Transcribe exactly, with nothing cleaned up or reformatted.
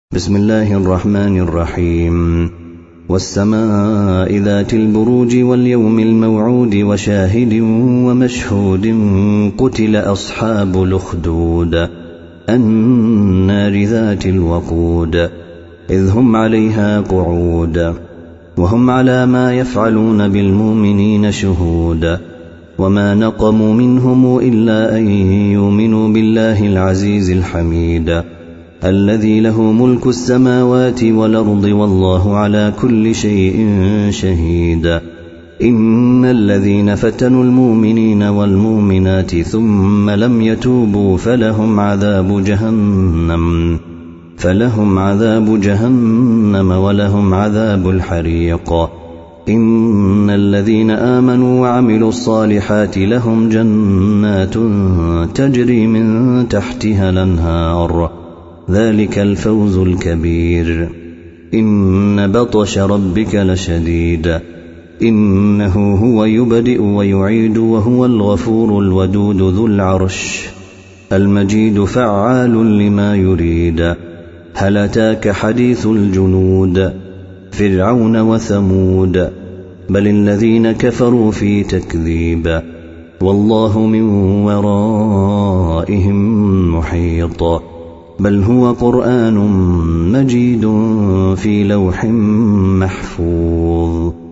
بسم الله الرحمن الرحيم والسماء ذات البروج واليوم الموعود وشاهد ومشهود قتل أصحاب الأخدود النار ذات الوقود إذ هم عليها قعود وهم على ما يفعلون بالمؤمنين شهود وما نقموا منهم إلا أن يؤمنوا بالله العزيز الحميد الذي له ملك السماوات والأرض والله على كل شيء شهيد. إن الذين فتنوا المؤمنين والمؤمنات ثم لم يتوبوا فلهم عذاب جهنم فلهم عذاب جهنم ولهم عذاب الحريق. إن الذين آمنوا وعملوا الصالحات لهم جنات تجري من تحتها الأنهار ذلك الفوز الكبير. إن بطش ربك لشديد إنه هو يبدئ ويعيد وهو الغفور الودود ذو العرش المجيد فعال لما يريد. هل أتاك حديث الجنود فرعون وثمود بل الذين كفروا في تكذيب والله من ورائهم محيط بل هو قرآن مجيد في لوح محفوظ.